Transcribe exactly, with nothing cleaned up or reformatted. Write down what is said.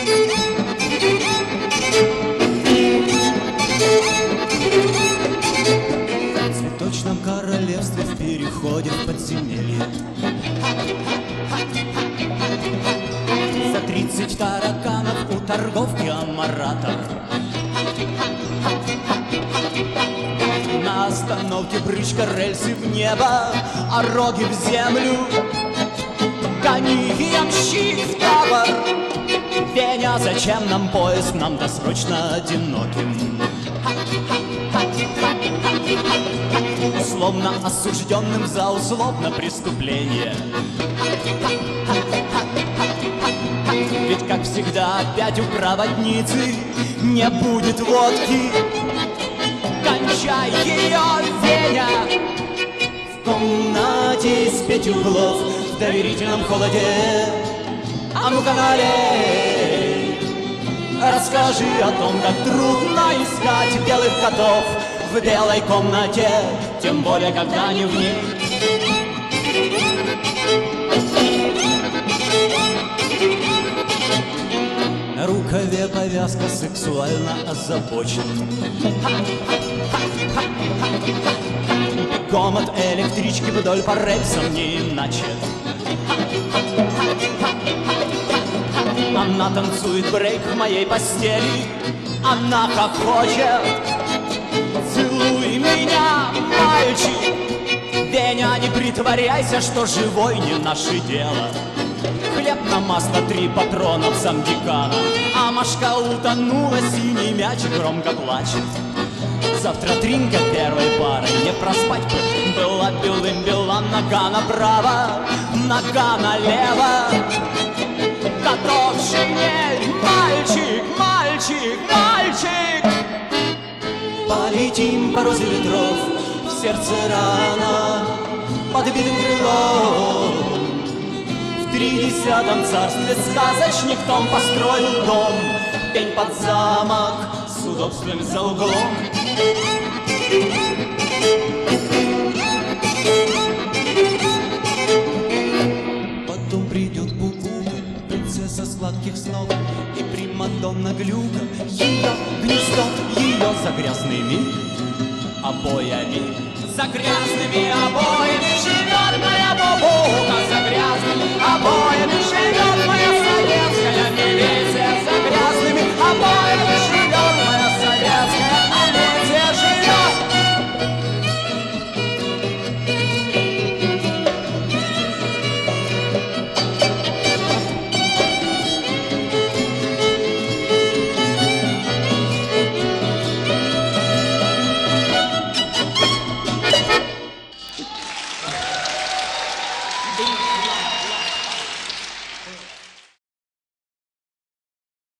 В цветочном королевстве в переходе в подземелье за тридцать тараканов у торговки амаратор. На остановке брычка, рельсы в небо, а роги в землю. Гони ямщик в табор. Веня, зачем нам поезд, нам досрочно одиноким. Условно осужденным за условно преступление. Ведь, как всегда, опять у проводницы не будет водки. Кончай ее, Веня! В комнате из пяти углов, в доверительном холоде. А ну-ка налей! Расскажи о том, как трудно искать белых котов в белой комнате, тем более, когда не в ней. На рукаве повязка, сексуально озабочен. Бегом от электрички вдоль по рельсам, не иначе. Она танцует брейк в моей постели. Она хохочет. Целуй меня, мальчик. Веня, не притворяйся, что живой не наше дело. Хлеб на масло, три патрона в замдекана. А Машка утонула, синий мячик громко плачет. Завтра тринка первой пары, не проспать бы. Была белым-бела, нога направо, нога налево. Готов шинель, мальчик, мальчик, мальчик. Полетим по розе ветров, в сердце рана, подбитым крылом. В тридесятом царстве сказочник Том построил дом, пень под замок с удобствами за углом. Потом придет Бубу, принцесса сладких снов, и примадонна Глюка, ее гнездо, ее за грязными обоями. За грязными обоями живет моя бабука, за грязными обоями живет моя советская милиция, за грязными обоями живет моя советская милиция, живет. Thank you.